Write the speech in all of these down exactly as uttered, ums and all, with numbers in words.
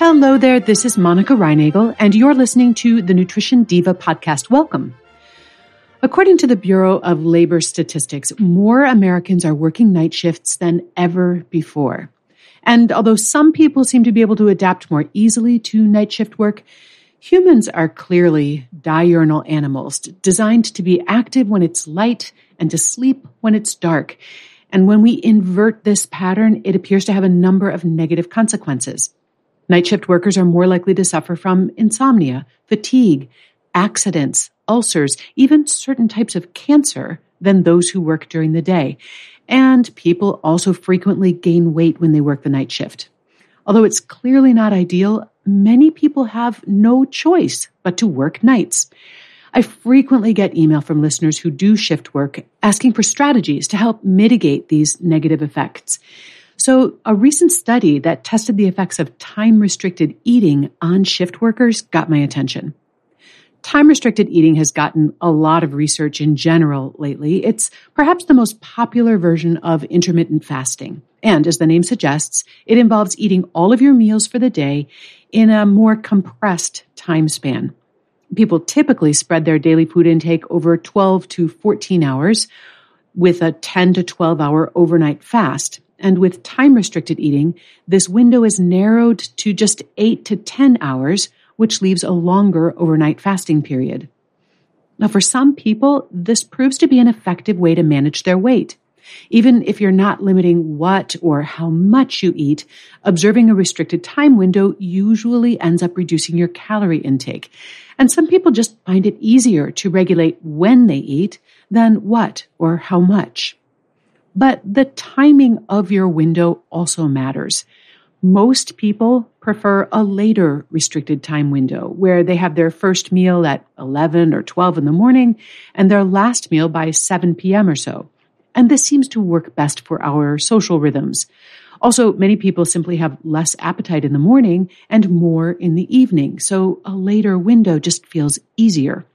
Hello there, this is Monica Reinagel, and you're listening to the Nutrition Diva podcast. Welcome. According to the Bureau of Labor Statistics, more Americans are working night shifts than ever before. And although some people seem to be able to adapt more easily to night shift work, humans are clearly diurnal animals, designed to be active when it's light and to sleep when it's dark. And when we invert this pattern, it appears to have a number of negative consequences. Night shift workers are more likely to suffer from insomnia, fatigue, accidents, ulcers, even certain types of cancer than those who work during the day. And people also frequently gain weight when they work the night shift. Although it's clearly not ideal, many people have no choice but to work nights. I frequently get email from listeners who do shift work asking for strategies to help mitigate these negative effects. So a recent study that tested the effects of time-restricted eating on shift workers got my attention. Time-restricted eating has gotten a lot of research in general lately. It's perhaps the most popular version of intermittent fasting. And as the name suggests, it involves eating all of your meals for the day in a more compressed time span. People typically spread their daily food intake over twelve to fourteen hours with a ten to twelve hour overnight fast. And with time-restricted eating, this window is narrowed to just eight to ten hours, which leaves a longer overnight fasting period. Now, for some people, this proves to be an effective way to manage their weight. Even if you're not limiting what or how much you eat, observing a restricted time window usually ends up reducing your calorie intake. And some people just find it easier to regulate when they eat than what or how much. But the timing of your window also matters. Most people prefer a later restricted time window where they have their first meal at eleven or twelve in the morning and their last meal by seven p.m. or so. And this seems to work best for our social rhythms. Also, many people simply have less appetite in the morning and more in the evening, so a later window just feels easier.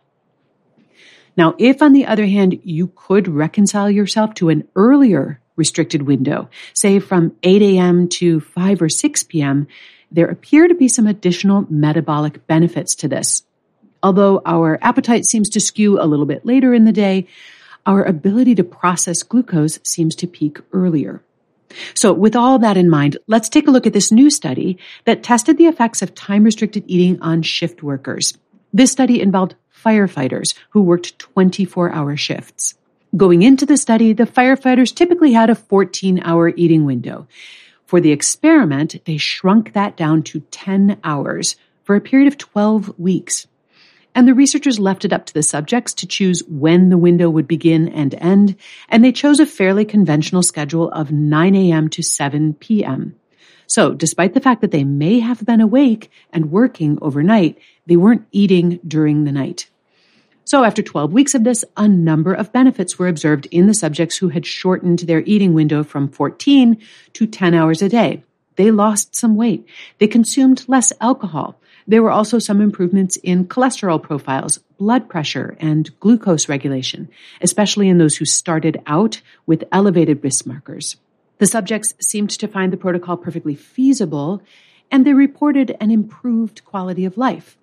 Now, if, on the other hand, you could reconcile yourself to an earlier restricted window, say from eight a.m. to five or six p.m., there appear to be some additional metabolic benefits to this. Although our appetite seems to skew a little bit later in the day, our ability to process glucose seems to peak earlier. So with all that in mind, let's take a look at this new study that tested the effects of time-restricted eating on shift workers. This study involved firefighters who worked twenty-four hour shifts. Going into the study, the firefighters typically had a fourteen hour eating window. For the experiment, they shrunk that down to ten hours for a period of twelve weeks. And the researchers left it up to the subjects to choose when the window would begin and end, and they chose a fairly conventional schedule of nine a.m. to seven p.m. So, despite the fact that they may have been awake and working overnight, they weren't eating during the night. So, after twelve weeks of this, a number of benefits were observed in the subjects who had shortened their eating window from fourteen to ten hours a day. They lost some weight. They consumed less alcohol. There were also some improvements in cholesterol profiles, blood pressure, and glucose regulation, especially in those who started out with elevated risk markers. The subjects seemed to find the protocol perfectly feasible, and they reported an improved quality of life.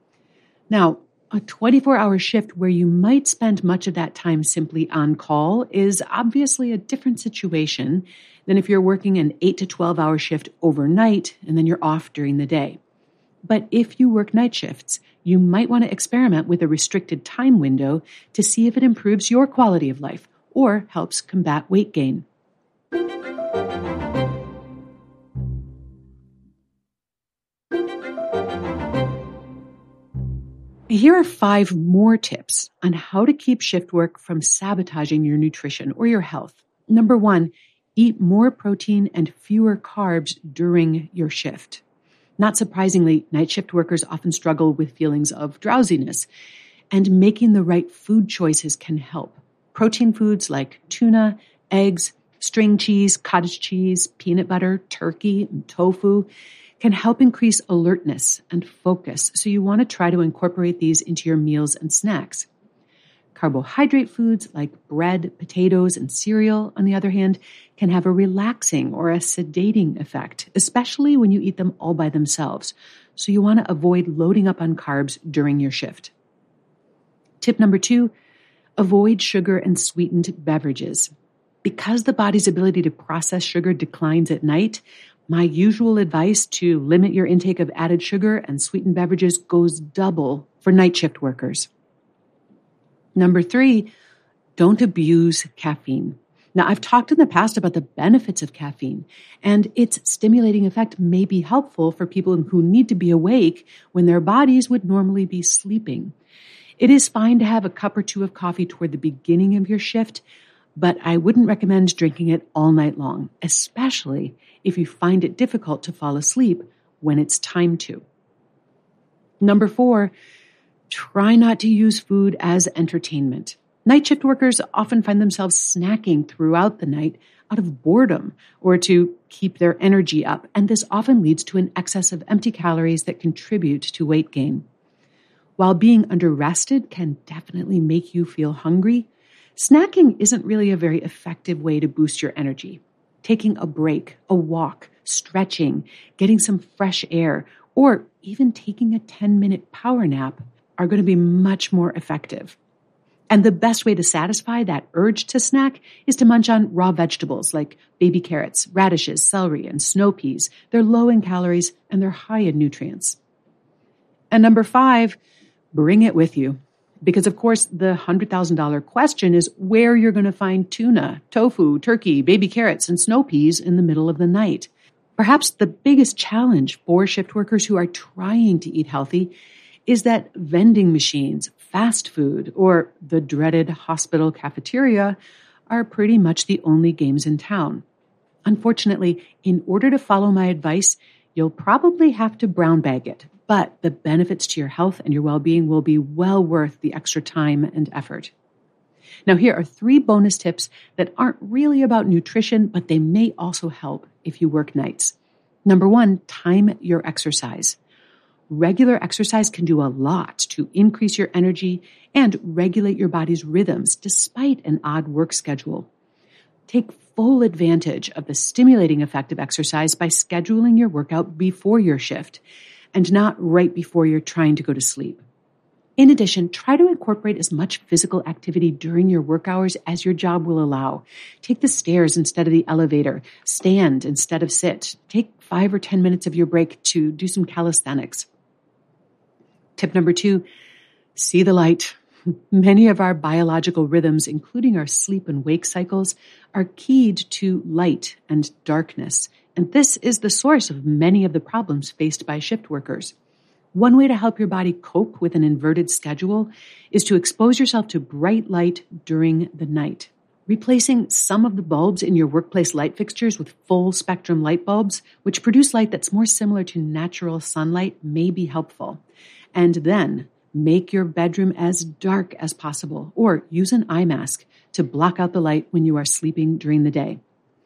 Now, a twenty-four hour shift where you might spend much of that time simply on call is obviously a different situation than if you're working an eight to twelve hour shift overnight and then you're off during the day. But if you work night shifts, you might want to experiment with a restricted time window to see if it improves your quality of life or helps combat weight gain. Here are five more tips on how to keep shift work from sabotaging your nutrition or your health. Number one, eat more protein and fewer carbs during your shift. Not surprisingly, night shift workers often struggle with feelings of drowsiness, and making the right food choices can help. Protein foods like tuna, eggs, string cheese, cottage cheese, peanut butter, turkey, and tofu can help increase alertness and focus, so you want to try to incorporate these into your meals and snacks. Carbohydrate foods like bread, potatoes, and cereal, on the other hand, can have a relaxing or a sedating effect, especially when you eat them all by themselves. So you want to avoid loading up on carbs during your shift. Tip number two, avoid sugar and sweetened beverages. Because the body's ability to process sugar declines at night, my usual advice to limit your intake of added sugar and sweetened beverages goes double for night shift workers. Number three, don't abuse caffeine. Now, I've talked in the past about the benefits of caffeine, and its stimulating effect may be helpful for people who need to be awake when their bodies would normally be sleeping. It is fine to have a cup or two of coffee toward the beginning of your shift, but I wouldn't recommend drinking it all night long, especially if you find it difficult to fall asleep when it's time to. Number four, try not to use food as entertainment. Night shift workers often find themselves snacking throughout the night out of boredom or to keep their energy up, and this often leads to an excess of empty calories that contribute to weight gain. While being under-rested can definitely make you feel hungry, snacking isn't really a very effective way to boost your energy. Taking a break, a walk, stretching, getting some fresh air, or even taking a ten-minute power nap are going to be much more effective. And the best way to satisfy that urge to snack is to munch on raw vegetables like baby carrots, radishes, celery, and snow peas. They're low in calories and they're high in nutrients. And number five, bring it with you. Because of course, the one hundred thousand dollars question is where you're going to find tuna, tofu, turkey, baby carrots, and snow peas in the middle of the night. Perhaps the biggest challenge for shift workers who are trying to eat healthy is that vending machines, fast food, or the dreaded hospital cafeteria are pretty much the only games in town. Unfortunately, in order to follow my advice, you'll probably have to brown bag it, but the benefits to your health and your well-being will be well worth the extra time and effort. Now, here are three bonus tips that aren't really about nutrition, but they may also help if you work nights. Number one, time your exercise. Regular exercise can do a lot to increase your energy and regulate your body's rhythms despite an odd work schedule. Take full advantage of the stimulating effect of exercise by scheduling your workout before your shift and not right before you're trying to go to sleep. In addition, try to incorporate as much physical activity during your work hours as your job will allow. Take the stairs instead of the elevator. Stand instead of sit. Take five or ten minutes of your break to do some calisthenics. Tip number two, see the light. Many of our biological rhythms, including our sleep and wake cycles, are keyed to light and darkness. And this is the source of many of the problems faced by shift workers. One way to help your body cope with an inverted schedule is to expose yourself to bright light during the night. Replacing some of the bulbs in your workplace light fixtures with full spectrum light bulbs, which produce light that's more similar to natural sunlight, may be helpful. And then make your bedroom as dark as possible, or use an eye mask to block out the light when you are sleeping during the day.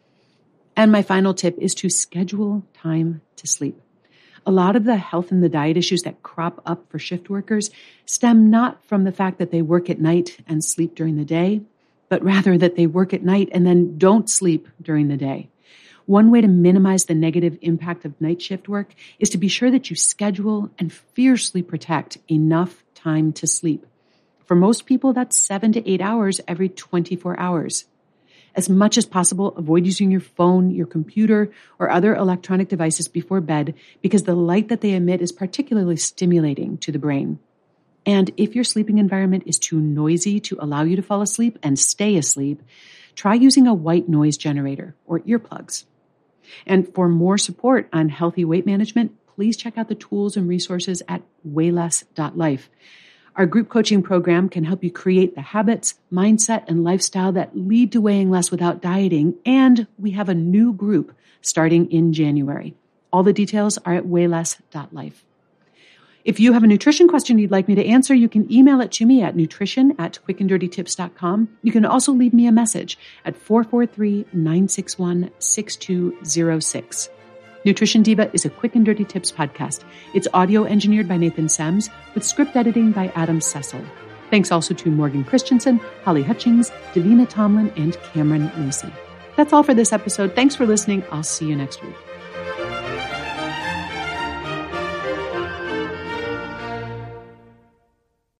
And my final tip is to schedule time to sleep. A lot of the health and the diet issues that crop up for shift workers stem not from the fact that they work at night and sleep during the day, but rather that they work at night and then don't sleep during the day. One way to minimize the negative impact of night shift work is to be sure that you schedule and fiercely protect enough time to sleep. For most people, that's seven to eight hours every twenty-four hours. As much as possible, avoid using your phone, your computer, or other electronic devices before bed because the light that they emit is particularly stimulating to the brain. And if your sleeping environment is too noisy to allow you to fall asleep and stay asleep, try using a white noise generator or earplugs. And for more support on healthy weight management, please check out the tools and resources at weigh less dot life. Our group coaching program can help you create the habits, mindset, and lifestyle that lead to weighing less without dieting, and we have a new group starting in January. All the details are at weigh less dot life. If you have a nutrition question you'd like me to answer, you can email it to me at nutrition at quick and dirty tips dot com. You can also leave me a message at four four three, nine six one, six two zero six. Nutrition Diva is a Quick and Dirty Tips podcast. It's audio engineered by Nathan Sems with script editing by Adam Cecil. Thanks also to Morgan Christensen, Holly Hutchings, Davina Tomlin, and Cameron Lacey. That's all for this episode. Thanks for listening. I'll see you next week.